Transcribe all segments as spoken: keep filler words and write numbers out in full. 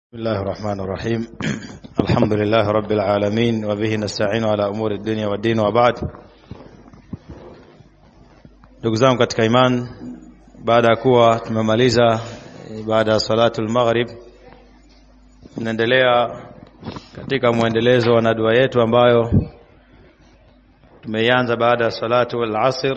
بسم الله الرحمن الرحيم. الحمد لله رب العالمين وبه نستعين على أمور الدنيا والدين وبعد. Ndugu zangu katika iman, baada ya kuwa tumemaliza baada ya salatul maghrib, tunaendelea katika muendelezo wa dua yetu ambayo tumeianza baada ya salatu al-asr.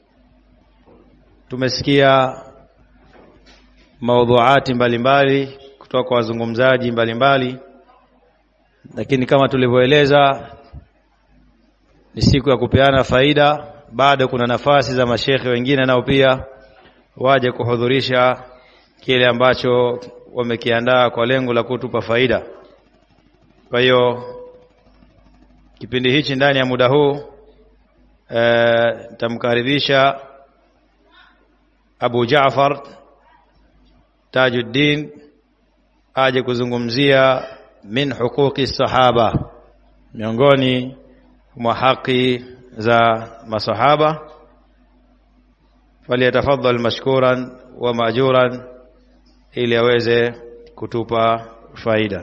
Tumesikia maudhuati mbalimbali kutoka kwa wazungumzaji mbalimbali, lakini kama tulivyoeleza ni siku ya kupeana faida. Bado kuna nafasi za mashekhe wengine nao pia waje kuhudhurisha kile ambacho wamekiandaa kwa lengo la kutupa faida. Kwa hiyo kipindi hichi ndani ya muda huu e, tamkaribisha Abu Jaafar Tajuddin aje kuzungumzia min huquqi sahaba, miongoni mwa haki za masahaba. Faliyatafaddal mashkuran wa maajuran, ili aweze kutupa faida.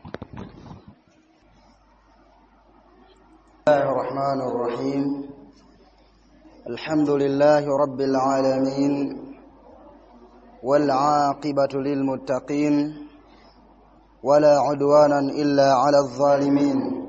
Bismillahir Rahmanir Rahim. Alhamdulillahi Rabbil Alamin wal 'aqibatu lil muttaqin ولا عدوانا إلا على الظالمين.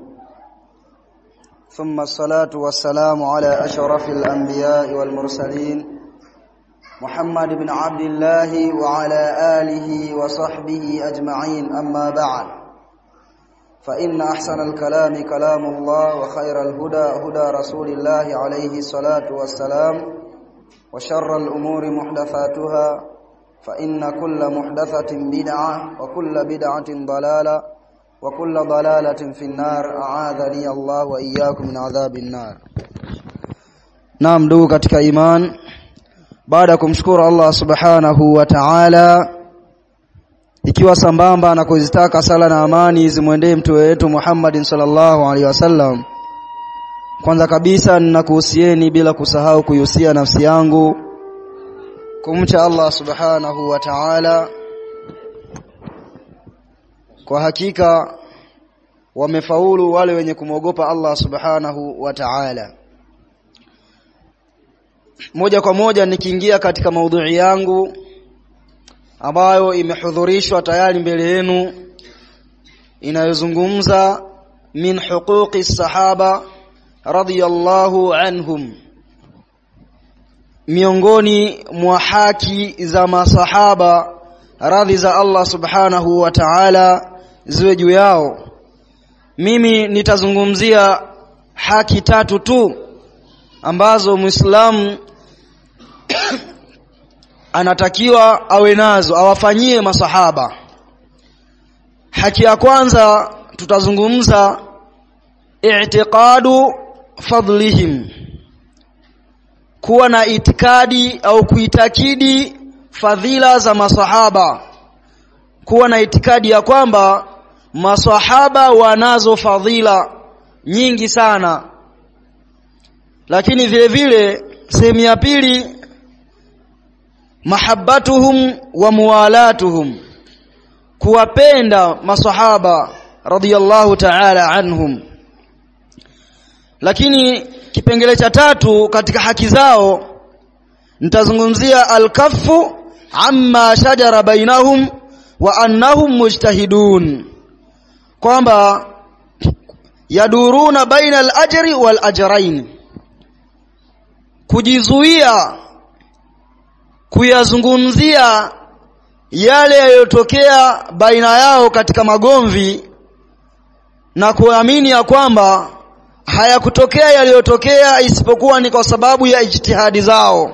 ثم الصلاة والسلام على أشرف الأنبياء والمرسلين محمد بن عبد الله وعلى آله وصحبه أجمعين. أما بعد، فإن أحسن الكلام كلام الله، وخير الهدى هدى رسول الله عليه الصلاة والسلام، وشر الأمور محدثاتها، فإن كل محدثة بدعة وكل بدعة ضلالة وكل ضلالة في النار. أعاذني الله وإياكم من عذاب النار. Naam, ndugu katika iman, baada kumshukuru Allah subhanahu wa ta'ala, ikiwa sambamba na kuzitaka sala na amani zimwendee mtume wetu Muhammadin sallallahu alaihi wasallam, kwanza kabisa ninakuhusieni bila kusahau kuhusia nafsi yangu kumcha Allah subhanahu wa ta'ala. Kwa hakika wamefaulu wale wenye kumogopa Allah subhanahu wa ta'ala. Moja kwa moja nikiingia katika maudhui yangu ambayo imehudhurishwa tayari mbele yenu, inayozungumza min huquqi sahaba radhiyallahu anhum, miongoni mwa haki za masahaba radhi za Allah subhanahu wa ta'ala ziwe juu yao. Mimi nitazungumzia haki tatu tu ambazo Muislamu anatakiwa awe nazo, awafanyie masahaba. Haki ya kwanza tutazungumza i'tiqadu fadlihim, kuwa na itikadi au kuitakidi fadhila za masahaba, kuwa na itikadi ya kwamba masahaba wanazo fadhila nyingi sana. Lakini vile vile sehemu ya pili, mahabbatuhum wa muwalatuhum, kuwapenda masahaba radhiyallahu ta'ala anhum. Lakini kipengele cha tatu katika haki zao nitazungumzia al-kaffu amma shajara bainahum wa annahum mujtahidun, kwamba yaduruna baina al-ajri wal ajrain, kujizuia kuyazungumzia yale yaliyotokea baina yao katika magomvi, na kuamini ya kwamba hayakutokea yaliyotokea isipokuwa ni kwa sababu ya ijtihadi zao.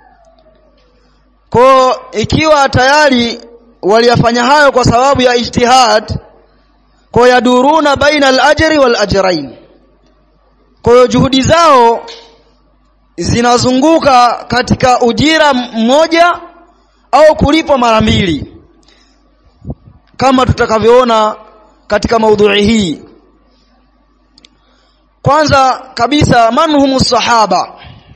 Kwa ikiwa tayari waliyafanya hayo kwa sababu ya ijtihad, kwa yaduruna baina al-ajri wal ajrain, kwa juhudi zao zinazunguka katika ujira mmoja au kulipwa mara mbili, kama tutakavyoona katika maudhui hii. Kwanza kabisa, manhumu sahaba.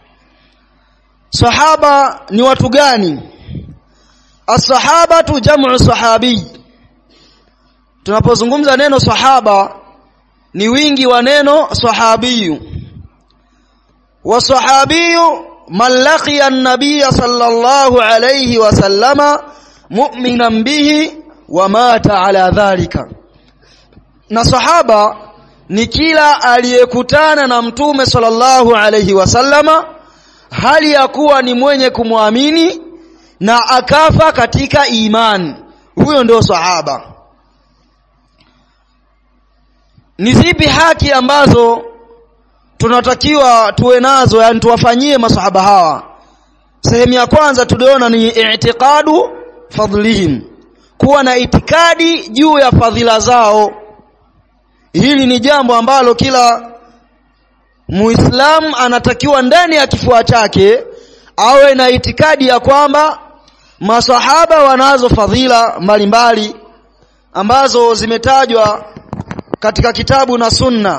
Sahaba ni watu gani? As-sahabatu jam'u sahabi, tunapozungumza neno sahaba ni wingi wa neno sahabiyu. Wa sahabiyu man laqiya an-nabiy sallallahu alayhi wa sallama mu'minan bihi wa mata ala dhalika. Na sahaba ni kila aliyekutana na mtume sallallahu alayhi wasallama hali ya kuwa ni mwenye kumwamini na akafa katika imani, huyo ndio sahaba. Ni zipi haki ambazo tunatakiwa tuwe nazo, yani tuwafanyie masahaba hawa? Sehemu ya kwanza tuliona ni i'tiqadu fadlihim, kuwa na itikadi juu ya fadhila zao. Hili ni jambo ambalo kila Muislamu anatakiwa ndani ya kifua chake awe na itikadi ya kwamba masahaba wanazo fadhila mbalimbali ambazo zimetajwa katika kitabu na sunna.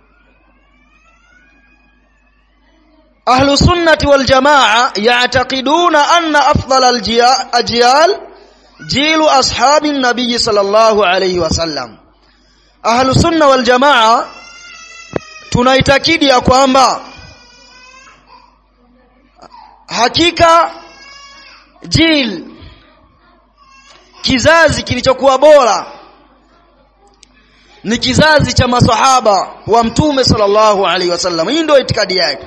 Ahlu sunnati wal jamaa ya'taqiduna anna afdal al ajyal jilu ashabi nabii sallallahu alayhi wasallam. Ahlu sunna wal jamaa tunaitakidi ya kwamba hakika jil, kizazi kilichokuwa bora ni kizazi cha masahaba wa mtume sallallahu alaihi wasallam. Hii ndio itikadi yake.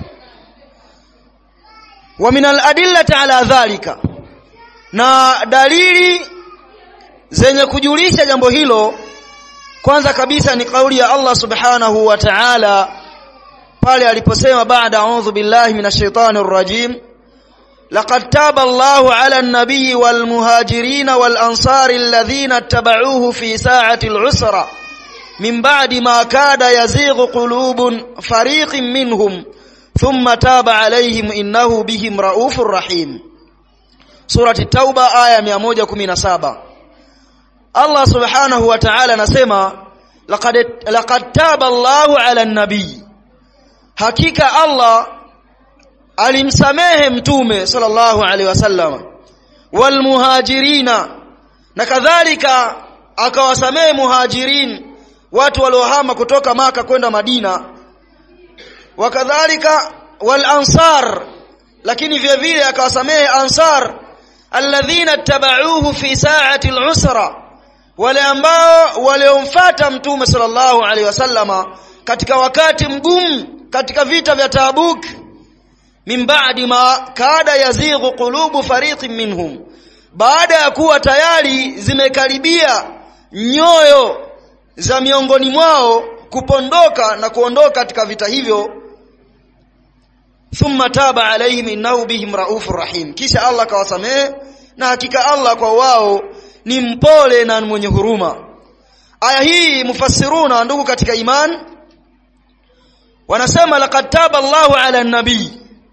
Wa min al-adillati ala dhalika, na dalili zenye kujulisha jambo hilo, kwanza kabisa ni kauli ya Allah subhanahu wa ta'ala pale aliposema baada a'udhu billahi minash shaitani rrajim, laqad taba Allahu 'ala an-nabiyyi wal muhajirin wal ansari alladhina ittaba'uhu fi sa'ati al-'usra min ba'di ma kada yazighu qulubun fariqin minhum thumma taba 'alayhim innahu bihim raufur rahim. Surati Tauba aya mia moja kumi na saba. Allah subhanahu wa ta'ala anasema laqad laqad taba Allahu 'ala an-nabiy, hakika Allah alimsamehe mtume sallallahu alaihi wasallam, wal muhajirina, na kadhalika akawasamehe muhajirin, watu waliohama kutoka Maka kwenda Madina, wakadhalika wal ansar, lakini vile vile akawasamehe ansar alladhina tabauhu fi sa'ati al-usra, wale ambao waliomfuata mtume sallallahu alaihi wasallama katika wakati mgumu, katika vita vya Tabuk. Min ba'di ma kada yazighu qulubu fariqin minhum, baada ya kuwa tayari zimekaribia nyoyo za miongoni mwao kupondoka na kuondoka katika vita hivyo. Thumma taba alaihim innahu bihim raufur rahim, kisha Allah kawasamehe na hakika Allah kwa wao ni mpole na mwenye huruma. Aya hii mufassiruna, ndugu katika iman, wanasema laqad taba Allahu ala an-nabii,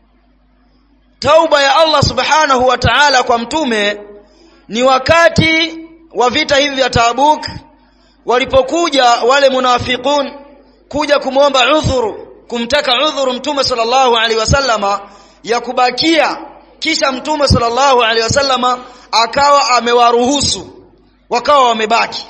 tauba ya Allah subhanahu wa ta'ala kwa mtume ni wakati wa vita hivi vya Tabuk, walipokuja wale munafiqun kuja kumuomba udhuru, kumtaka udhuru mtume sallallahu alaihi wasallama ya kubakia, kisha mtume sallallahu alaihi wasallama akawa amewaruhusu wakawa wamebaki.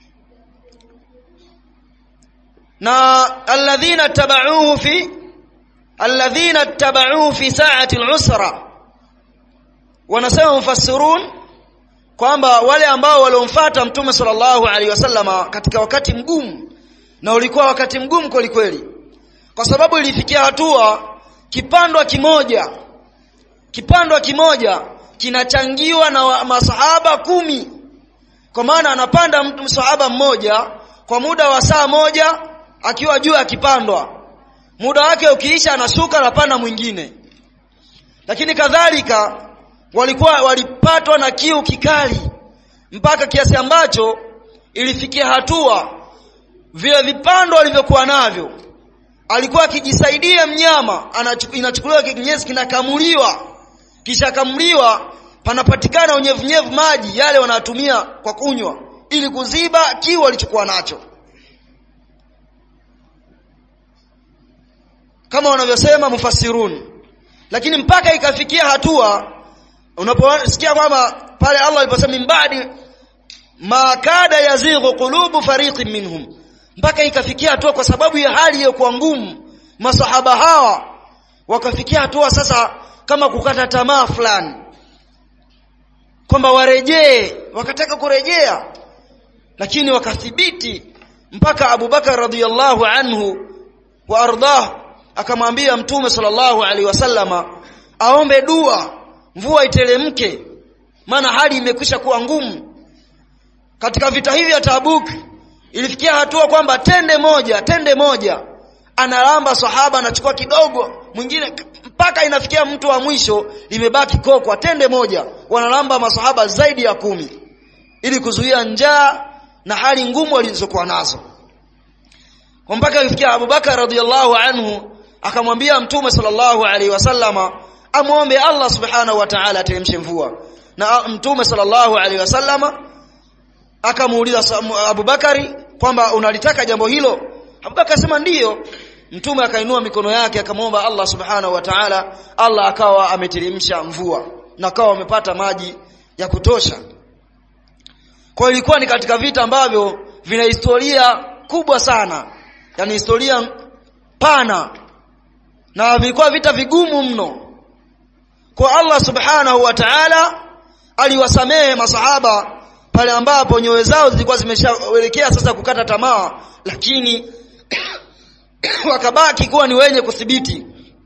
Na alladhina tabauhu fi alladhina tabauhu fi sa'ati al-usra, wanasema mufassirun kwamba wale ambao waliomfuata mtume sallallahu alaihi wasallama katika wakati mgumu, na ulikuwa wakati mgumu kweli kweli, kwa sababu ilifikia hatua kipandwa kimoja kipandwa kimoja kinachangiwa na masahaba kumi, kwa maana anapanda mtu msahaba mmoja kwa muda wa saa moja akiwa juu akipandwa, muda wake ukiisha anashuka anapanda mwingine. Lakini kadhalika walikuwa walipatwa na kiu kikali mpaka kiasi ambacho ilifikia hatua vile vipando walivyokuwa navyo, alikuwa akijisaidia mnyama, inachukuliwa kinyesi kinakamuliwa, kisha kamuliwa panapatikana unyevunyevu maji yale wanatumia kwa kunywa ili kuziba kiu walichokuwa nacho, kama wanavyosema mufassirun. Lakini mpaka ikafikia hatua unaposikia kwamba pale Allah aliposema min ba'di ma kada yazighu qulubu fariqin minhum, mpaka ikafikia hatua kwa sababu ya hali iliyokuwa ngumu masahaba hawa wakafikia hatua sasa kama kukata tamaa fulani kwamba warejee, wakataka kurejea, lakini wakathibiti mpaka Abu Bakar radhiyallahu anhu wa ardah akamwambia Mtume sallallahu alaihi wasallama aombe dua mvua iteremke, maana hali imekwisha kuwa ngumu. Katika vita hivi ya Tabuk ilifikia hatua kwamba tende moja tende moja analamba sahaba, anachukua kidogo, mwingine, mpaka inafikia mtu wa mwisho limebaki kokwa tende moja, wanalamba masahaba zaidi ya kumi ili kuzuia njaa na hali ngumu walizokuwa nazo. Kwa mpaka ilifikia Abu Bakar radhiyallahu anhu akamwambia Mtume sallallahu alaihi wasallama amuombe Allah subhanahu wa ta'ala ateremshe mvua, na Mtume sallallahu alaihi wasallama akamuuliza Abu Bakari kwamba unalitaka jambo hilo. Abu Bakar sema ndiyo. Mtume akainua mikono yake akamwomba Allah subhanahu wa ta'ala, Allah akawa ameteremsha mvua na akawa wamepata maji ya kutosha. Kwa ilikuwa ni katika vita ambavyo vina historia kubwa sana, yani historia pana, na vilikuwa vita vigumu mno. Kwa Allah subhanahu wa ta'ala aliwasamehe masahaba pale ambapo nyoyo zao zilikuwa zimeshaelekea sasa kukata tamaa, lakini wakabaki kuwa ni wenye kuthibiti.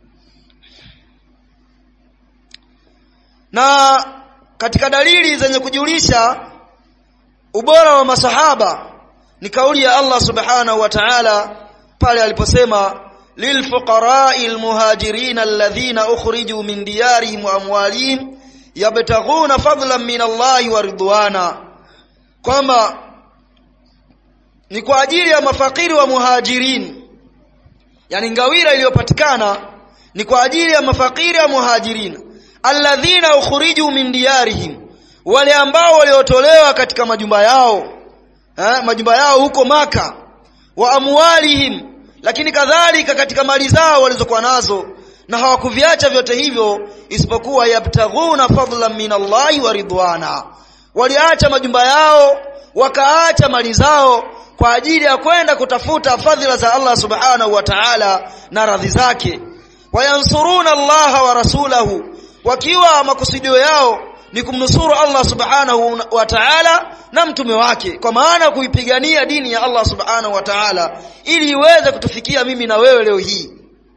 Na katika dalili zenye kujulisha ubora wa masahaba ni kauli ya Allah subhanahu wa ta'ala pale aliposema lilfuqara'i almuhajirin alladhina ukhriju min diyarihim wa amwalihim yabtaghuna fadlan min Allahi wa ridwana, kwamba ni kwa ajili ya mafakiri wa muhajirin, yani ngawira iliyopatikana ni kwa ajili ya mafakiri wa muhajirin alladhina ukhriju min diyarihim, wale ambao waliotolewa katika majumba yao, eh, majumba yao huko Maka, wa amwalihim, lakini kadhalika katika mali zao walizokuwa nazo, na hawakuviacha vyote hivyo isipokuwa yabtaghuna fadlan min Allahi wa ridwana, waliacha majumba yao wakaacha mali zao kwa ajili ya kwenda kutafuta fadhila za Allah subhanahu wa ta'ala na radhi zake. Wayansuruna Allah wa rasulahu, wakiwa makusudio yao ni kumnusuru Allah subhanahu wa ta'ala na mtume wake, kwa maana kuipigania dini ya Allah subhanahu wa ta'ala ili iweze kutufikia mimi na wewe leo hii.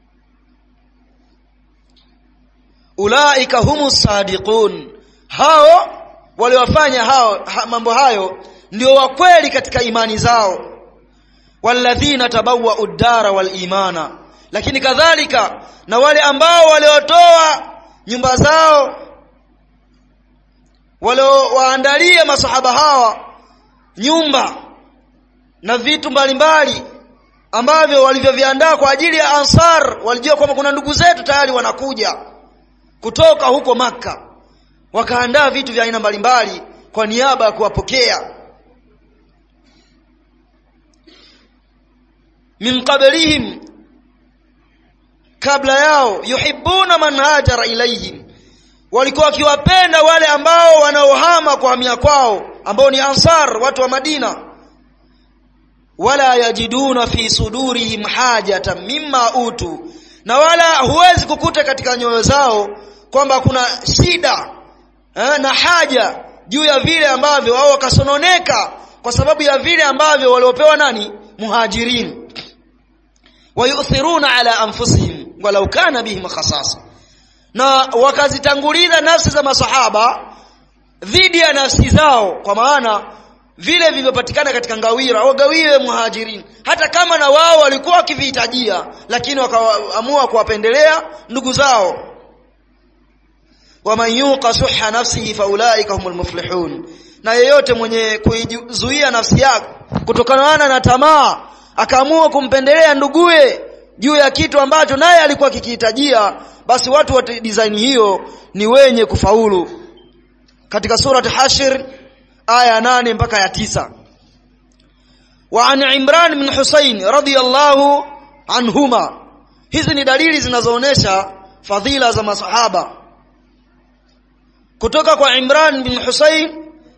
Ulaika humus sadiqun, hao waliwafanya hao ha, mambo hayo ndio wa kweli katika imani zao. Walladhina tabawwa ad-dara wal imana, lakini kadhalika na wale ambao waliotoa nyumba zao, waliowaandalia masahaba hawa nyumba na vitu mbalimbali ambavyo walivyoviandaa kwa ajili ya Ansar. Walijua kwamba kuna ndugu zetu tayari wanakuja kutoka huko Makka, wakaandaa vitu vya aina mbalimbali kwa niaba ya kuwapokea. Min qablihim, kabla yao, yuhibbuna man hajara ilayhim, walikuwa wakiwapenda wale ambao wanaohama kuhamia kwao, ambao ni Ansar, watu wa Madina. Wala yajiduna fi sudurihim hajatan mimma utu, na wala huwezi kukuta katika nyoyo zao kwamba kuna shida eh, na haja juu ya vile ambavyo wao wakasononeka kwa sababu ya vile ambavyo waliopewa nani? Muhajirin. Wayuthiruna ala anfusihim walau kana bihim khasasa, na wakazitanguliza nafsi za masahaba dhidi ya nafsi zao, kwa maana vile vilivyopatikana katika ngawira au gawiwe muhajirin, hata kama na wao walikuwa wakivihitajia, lakini wakaamua kuwapendelea ndugu zao. Waman yuqa shuhha nafsihi faulaika humul muflihun, na yeyote mwenye kuizuia nafsi yake kutokana na tamaa akaamua kumpendelea nduguye juu ya kitu ambacho naye alikuwa kikihitajia, basi watu wa design hiyo ni wenye kufaulu. Katika surah Hashr aya nane mpaka ya tisa. Wa an Imran bin Husayn radhiyallahu anhuma, hizi ni dalili zinazoonesha fadhila za masahaba. Kutoka kwa Imran bin Husayn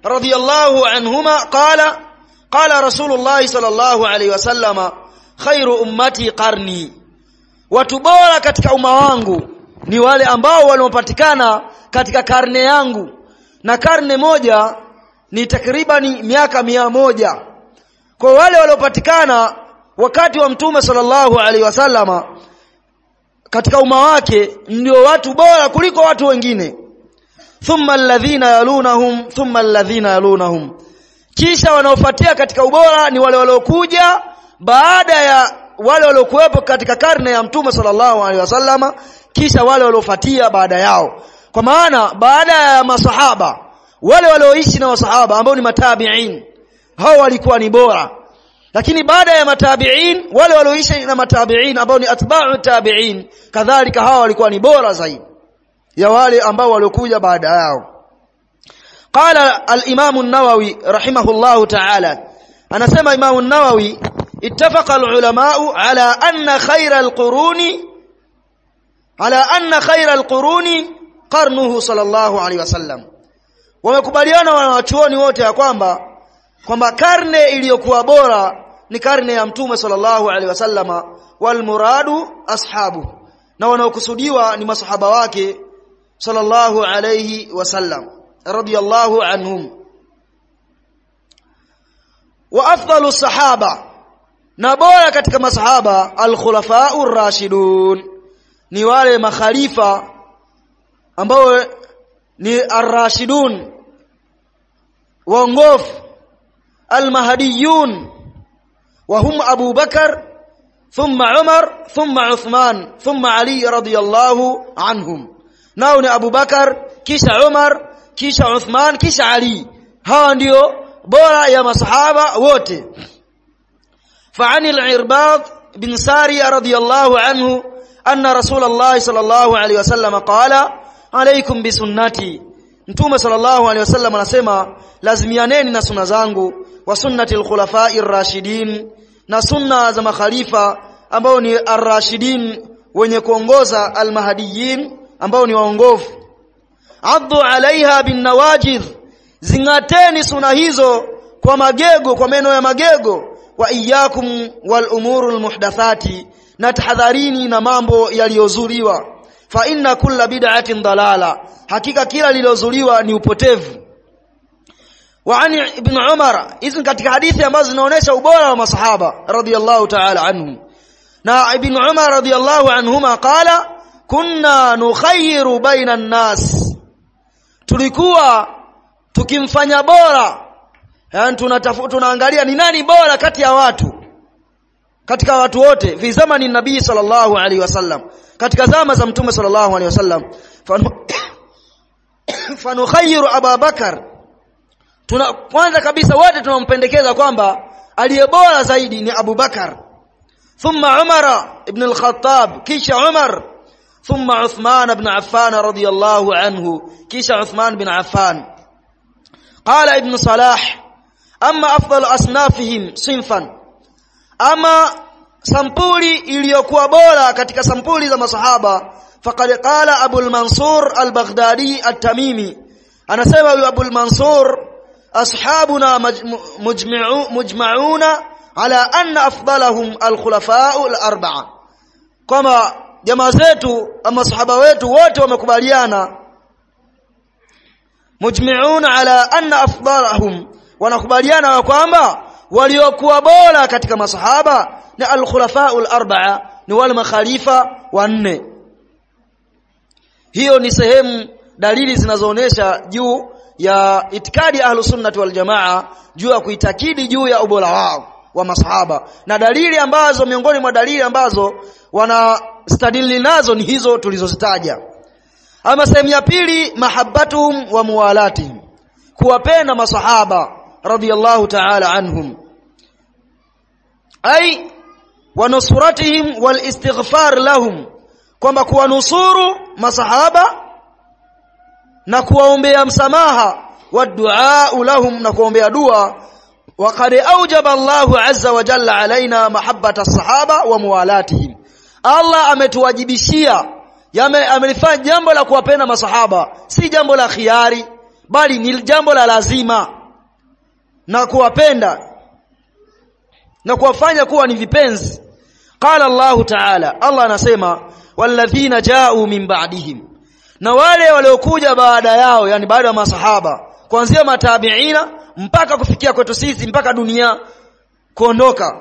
radiyallahu anhuma qala qala Rasulullah sallallahu alayhi wasallam khairu ummati qarni, watu bora katika umma wangu ni wale ambao waliopatikana katika karne yangu, na karne moja ni takriban miaka mia moja. Kwa wale waliopatikana wakati wa Mtume sallallahu alaihi wasallama katika umma wake ndio watu bora kuliko watu wengine. Thumma alladhina yalunahum thumma alladhina yalunahum, kisha wanaofuatia katika ubora ni wale waliokuja baada ya wale waliokuwepo katika karne ya Mtume sallallahu alaihi wasallama, kisha wale waliofuatia baada yao. Kwa maana baada ya masahaba, wale walioishi na masahaba ambao ni matabi'in, hao walikuwa ni bora. Lakini baada ya matabi'in, wale walioishi na matabi'in ambao ni atba'u tabi'in, kadhalika hao walikuwa ni bora zaidi ya wale ambao waliokuja baada yao. Qala al-Imam an-Nawawi rahimahullahu ta'ala, anasema Imam an-Nawawi ittafaqa al-ulama'u ala anna khayra al-quruni ala anna khayra al-quruni qarnuhu sallallahu alayhi wasallam. Wamekubaliana wanawachuoni wote ya kwamba kwamba karne iliyokuwa bora ni karne ya Mtume sallallahu alaihi wasallama, wal muradu ashabu, na wanaokusudiwa ni masahaba wake sallallahu alaihi wasallam radiyallahu anhum. Wa afdalu sahaba, na bora katika masahaba al-khulafa'ur rashidun, ni wale makhalifa ambao ni ar-rashidun waongofu, al-mahdiyun, wa hum Abu Bakar thumma Umar thumma Uthman thumma Ali radiyallahu anhum. Nao ni Abu Bakar, kisha Umar, kisha Uthman, kisha Ali. Hawa ndio bora ya masahaba wote. فعن العرباض بن ساري رضي الله عنه أن رسول الله صلى الله عليه وسلم قال عليكم بسنتي, Mtume sallallahu alaihi wasallam anasema lazimianeni na sunna zangu, wa sunnati al-khulafa'ir rashidin, na sunna za makhalifa ambao ni ar-rashidin wenye kuongoza, al-mahdiyyin ambao ni waongofu. Addu alaiha bin nawajidh, zingateni sunna hizo kwa magego, kwa meno ya magego. Wa iyyakum wal umurul muhdathati, na tahadharini na mambo yaliyozuliwa. Fa inna kulla bid'atin dalala, hakika kila lilozuliwa ni upotevu. Wa ani ibn Umar, hizi katika hadithi ambazo zinaonesha ubora wa masahaba radiyallahu ta'ala anhum. Na ibn Umar radiyallahu anhuma qala kunna nukhayyiru baina an-nas, tulikuwa tukimfanya bora, yani tunatafuta tunaangalia ni nani bora kati ya watu, katika watu wote, fi zamani nabii sallallahu alaihi wasallam, katika zama za Mtume sallallahu alaihi wasallam. Fanukhayyiru Abu Bakar, tuna kwanza kabisa wote tunampendekeza kwamba aliye bora zaidi ni Abu Bakar, thumma Umar ibn al-Khattab, kisha Umar, thumma Uthman ibn Affan radiyallahu anhu, kisha Uthman bin Affan. Qala ibn Salah amma afdal asnafihim sinfan, ama sampuli iliyokuwa bora katika sampuli za masahaba, faqad qala Abu al-Mansur al-Baghdadi at-Tamimi, anasema huyu Abu al-Mansur ashabuna mujma'u mujma'una ala anna afdalahum al-khulafa'u al-arba'a, kama jamaa zetu ama sahaba wetu wote wamekubaliana, mujma'una ala anna afdalahum, wanakubaliana kwamba waliokuwa bora katika masahaba ni al-khulafa'u al-arba'a, ni wale makhalifa wanne. Hiyo ni sehemu dalili zinazoonesha juu ya itikadi ahlus sunnah wal jamaa, juu ya kuitakidi juu ya ubora wao wa masahaba, na dalili ambazo miongoni mwa dalili ambazo wanastadili nazo ni hizo tulizozitaja. Ama sehemu ya pili, mahabbatuhum wa muwalatihim, kuwapenda masahaba radiyallahu ta'ala anhum, ay wa nusratihim wal istighfar lahum, kwamba kuwanusuru masahaba na kuwaombea msamaha, wa du'a lahum, na kuombea dua. Wa qad awjaba Allahu azza wa jalla alaina mahabbata as-sahaba wa muwalatihim, Allah ametuwajibishia, amelifanya jambo la kuwapenda masahaba, si jambo la khiari, bali ni jambo la lazima, na kuwapenda na kuwafanya kuwa ni vipenzi. Qala Allah Ta'ala, Allah anasema walladhina ja'u min ba'dihim, na wale waliokuja baada yao, yani baada ya masahaba, kuanzia matabiina mpaka kufikia kwetu sisi, mpaka dunia kuondoka.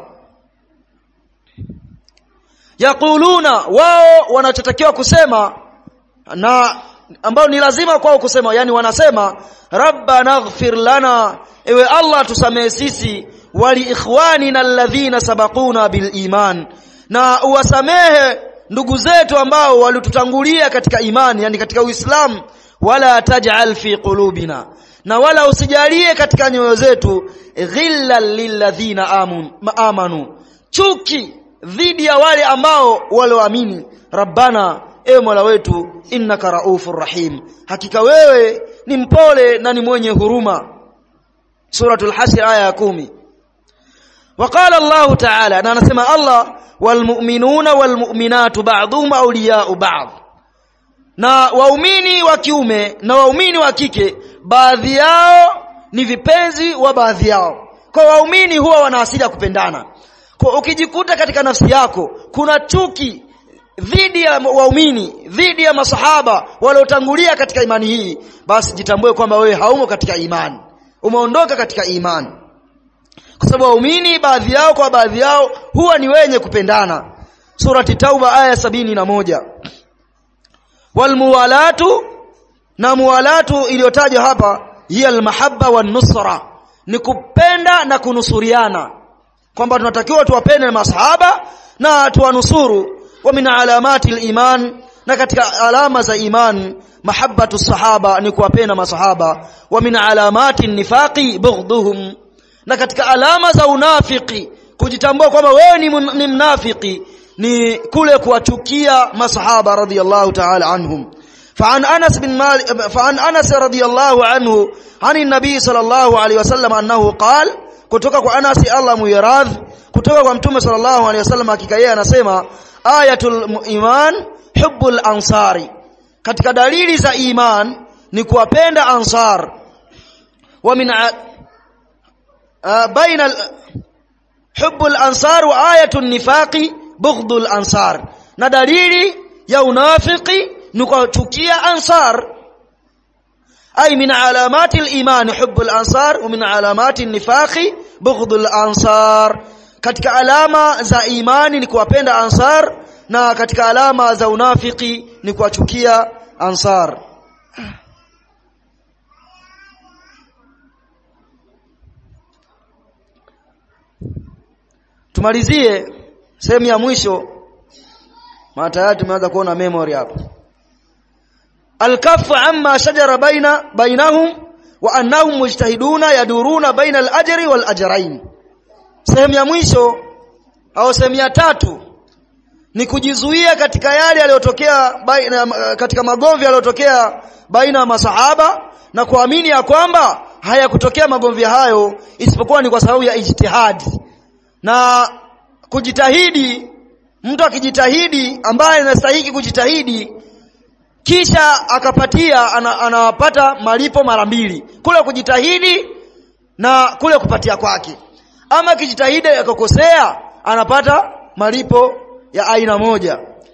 Yaquluna, wao wanachotakiwa kusema na ambao ni lazima kwao kusema, yani wanasema rabbana ighfir lana, ewe Allah tusamehe sisi, wali ikhwanina alladhina sabaquna bil iman, na uwasamehe ndugu zetu ambao walitutangulia katika imani, yani katika Uislamu. Wala taj'al fi qulubina, na wala usijalie katika nyoyo zetu ghillan lilladhina amanu, chuki dhidi ya wale ambao walioamini. Rabbana, ewe Mola wetu, innaka raufur rahim, hakika wewe ni mpole na ni mwenye huruma. Suratul Hashr aya ya kumi. Waqala Allah Ta'ala, na anasema Allah, walmu'minuna walmu'minatu ba'dhum awliya'u ba'd, na waumini wa kiume na waumini wa kike baadhi yao ni vipenzi wa baadhi yao. Kwa waumini huwa wana asili ya kupendana. Kwa ukijikuta katika nafsi yako kuna chuki dhidi ya waumini, dhidi ya masahaba waliotangulia katika imani hii, basi jitambue kwamba wewe haumo katika imani, umeondoka katika imani. Kwa sababu waumini baadhi yao kwa baadhi yao huwa ni wenye kupendana. Surati Tauba aya sabini na moja. Walmuwalatu, na muwalatu iliyotajwa hapa hiya almahabba wan nusra, ni kupenda na kunusuriana, kwamba tunatakiwa tuwapende masahaba na tuwanusuru. Wa min alamati al-iman, na katika alama za iman mahabbatu sahaba, ni kuwapenda masahaba. Wa min alamati an-nifaqi bughdhuhum, na katika alama za unafiki, kujitambua kwamba wewe ni, ni mnafiki, ni kule kuwachukia masahaba radhiyallahu ta'ala anhum. فعن أنس بن مالك فعن أنس رضي الله عنه عن النبي صلى الله عليه وسلم أنه قال, kutoka kwa Anas Allah muyaradh, kutoka kwa Mtume sallallahu alaihi wasallam, hakika yeye anasema ayatul iman hubbul ansari, katika dalili za iman ni kuwapenda ansar. Wa min baina hubbul ansar wa ayatul nifaqi bughdul ansar, na dalili ya unafiki ni kuchukia ansar. Ay min alamati al-iman hubbul ansar wa min alamati an-nifaqi bughdul ansar, katika alama za imani ni kuwapenda ansar, na katika alama za unafiki ni kuwachukia ansar. Tumalizie sehemu ya mwisho, maana tayari tumeanza kuona memory hapa. Al-kaffu amma shajara baina bainahum wa annahum mujtahiduna yaduruna baina al-ajri wal ajrain. Sehemu ya mwisho au sehemu ya tatu ni kujizuia katika yale yaliyotokea baina, katika magomvi yaliyotokea baina ya masahaba, na kuamini ya kwamba hayakutokea magomvi hayo isipokuwa ni kwa sababu ya ijtihadi na kujitahidi. Mtu akijitahidi, ambaye anastahili kujitahidi, kisha akapatia, anapata malipo mara mbili, kule kujitahidi na kule kupatia kwake. Ama kijitahidi akakosea, anapata malipo ya aina moja.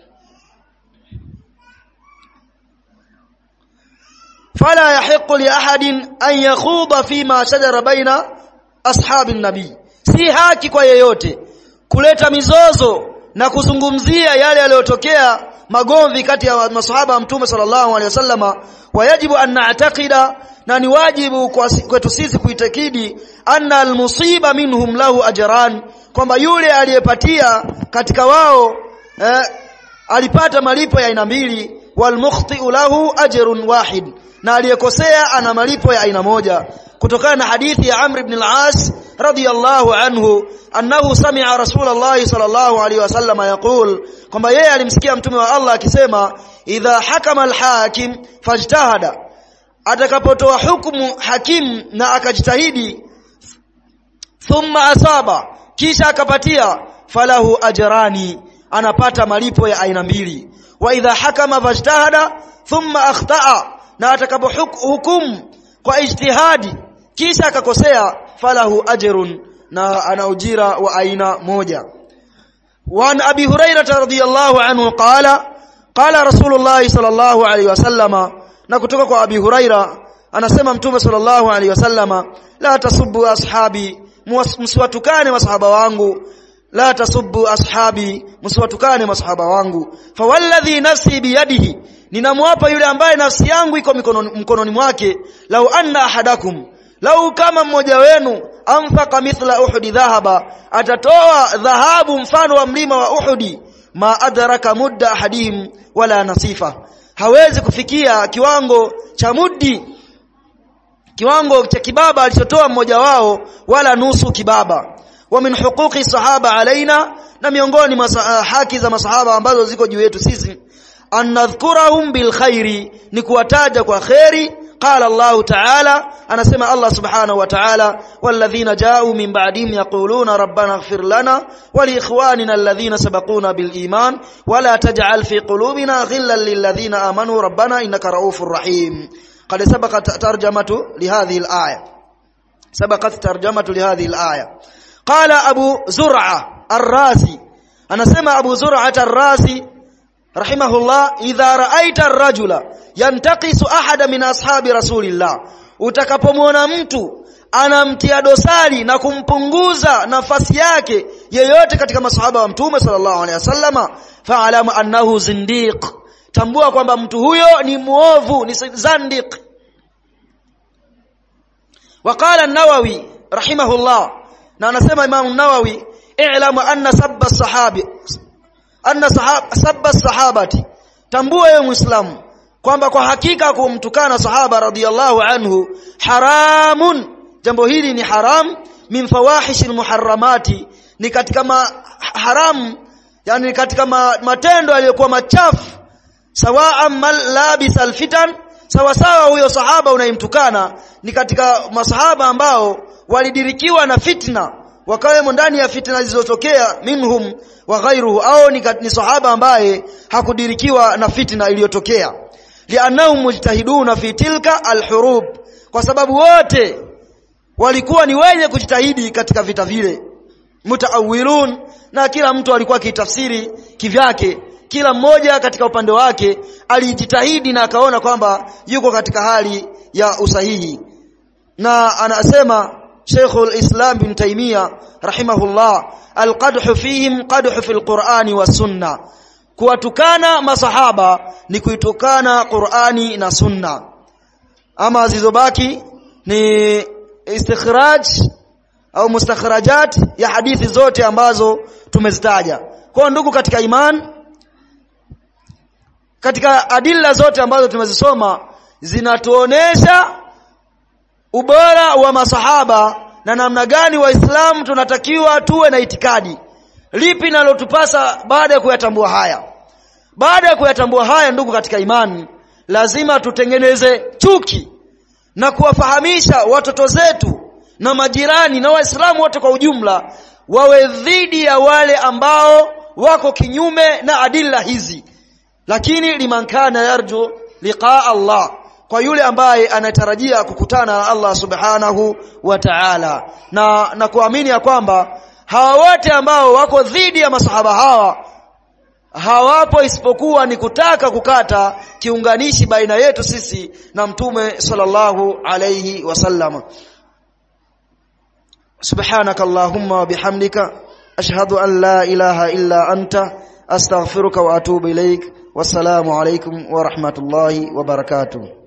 Fala yahiqu li ahadin an yakhudha fima shajara baina ashabin nabi, si haki kwa yeyote kuleta mizozo na kuzungumzia yale yaliyotokea magomvi kati ya masahaba wa Mtume sallallahu alaihi wasallama. Wajibu an na'taqida, na ni wajibu kwetu sisi kuitakidi, anna almusiba minhum lahu ajran, kwamba yule aliyepatia katika wao eh, alipata malipo ya aina mbili. Wal mukhti'u lahu ajrun wahid, na aliyekosea ana malipo ya aina moja, kutokana na hadithi ya Amr ibn al-As radiyallahu anhu annahu sami'a Rasulullah sallallahu alaihi wasallam yaqul, kwamba yeye alimsikia mtume wa Allah akisema, idha hakama al-hakim fajtahada, atakapotoa hukumu hakim na akajitahidi, thumma asaba, kisha akapatia, falahu ajrani, anapata malipo ya aina mbili. Wa idha hakama fajtahada thumma akhta'a, na atakapohukumu kwa ijtihadi kisha akakosea, falahu ajrun, na ana ujira wa aina moja. Wa an Abi Hurairah radhiyallahu anhu qala qala Rasulullah sallallahu alayhi wasallama, na kutoka kwa Abi Hurairah anasema Mtume sallallahu alayhi wasallama, la tasubbu ashabi, msiwatukane masahaba wangu, la tasubbu ashabi, msiwatukane masahaba wangu. Fa walladhi nafsi biyadihi, ninamwapa yule ambaye nafsi yangu iko mikononi, mkononi mwake, lau anna ahadakum, lau kama mmoja wenu anfaqa mithla uhudi dhahaba, atatoa dhahabu mfano wa mlima wa Uhudi, ma adraka mudda ahadihim wala nasifa, hawezi kufikia kiwango cha muddi, kiwango cha kibaba alichotoa mmoja wao, wala nusu kibaba. Wa min huquqi sahaba alaina, na miongoni mwa haki za masahaba ambazo ziko juu yetu sisi, an nadhkurahum bil khairi, ni kuwataja kwa khairi. Qala Allah ta'ala, anasema Allah subhanahu wa ta'ala, walladhina ja'u min ba'dihim yaquluna rabbana ighfir lana wa li ikhwanina alladhina sabaquna bil iman wa la taj'al fi qulubina ghillan lil ladhina amanu rabbana innaka ra'ufur rahim. قد سبقت ترجمة لهذه الآية سبقت ترجمة لهذه الآية. قال أبو زرعة الرازي، أنا سمع أبو زرعة الرازي رحمه الله، إذا رأيت الرجل ينتقص أحد من أصحاب رسول الله, utakapomwona mtu anamtia dosari na kumpunguza nafasi yake yeyote katika masahaba wa Mtume sallallahu alaihi wasallama, fa'alamu annahu zindiq, tambua kwamba mtu huyo ni muovu, ni zandiq. Waqala an-Nawawi rahimahullah, na anasema Imam an-Nawawi, i'lamu anna sabba sahabi anna sahaba sabba sahabati, tambua wewe Muislamu kwamba kwa hakika kumtukana sahaba radhiyallahu anhu haramun, jambo hili ni haram, min fawahishil muharramati, ni katika ma haram, yani katika ma, matendo yaliyokuwa machafu. Sawa'an mal labisa alfitan, sawa sawa huyo sahaba unayemtukana ni katika masahaba ambao walidirikiwa na fitna, wakawa ndani ya fitna zilizotokea, minhum wa ghairuhu, au ni, ni sahaba ambaye hakudirikiwa na fitna iliyotokea. Li'annahum mujtahiduna fi tilka alhurub, kwa sababu wote walikuwa ni wenye kujitahidi katika vita vile. Mutaawilun, na kila mtu alikuwa kitafsiri kivyake, kila mmoja katika upande wake alijitahidi na akaona kwamba yuko katika hali ya usahihi. Na anasema Sheikhul Islam bin Taymiyyah rahimahullah, alqadhu fihim qadhu fil Qur'ani was sunna, kuwatukana masahaba ni kuitukana Qur'ani na sunna. Ama zilizobaki ni istikhraj au mustakhrajat ya hadithi zote ambazo tumezitaja. Kwa ndugu katika iman, katika adilla zote ambazo tumezisoma zinatuonesha ubora wa masahaba na namna gani waislamu tunatakiwa tuwe na itikadi. Lipi nalotupasa baada ya kuyatambua haya? Baada ya kuyatambua haya ndugu katika imani, lazima tutengeneze chuki na kuwafahamisha watoto zetu na majirani na waislamu wote kwa ujumla wawe dhidi ya wale ambao wako kinyume na adilla hizi. Lakini liman kana yarju liqaa Allah, kwa yule ambaye anatarajia kukutana na Allah subhanahu wa ta'ala, na na kuamini ya kwamba hawa wote ambao wako dhidi ya masahaba hawa hawapo isipokuwa ni kutaka kukata kiunganishi baina yetu sisi na Mtume sallallahu alayhi wasallam. Subhanaka Allahumma wa bihamdika, ashhadu an la ilaha illa anta, astaghfiruka wa atubu ilaik. Wassalamu alaykum wa rahmatullahi wa barakatuh.